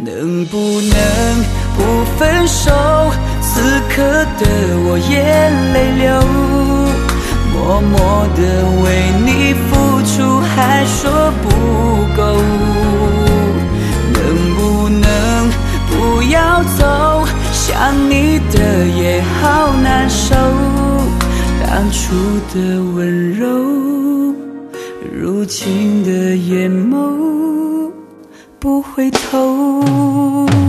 能不能不分手？此刻的我眼泪流，默默地为你付出，还说不够。能不能不要走？想你的夜好难受，当初的温柔，如今的眼眸不回头。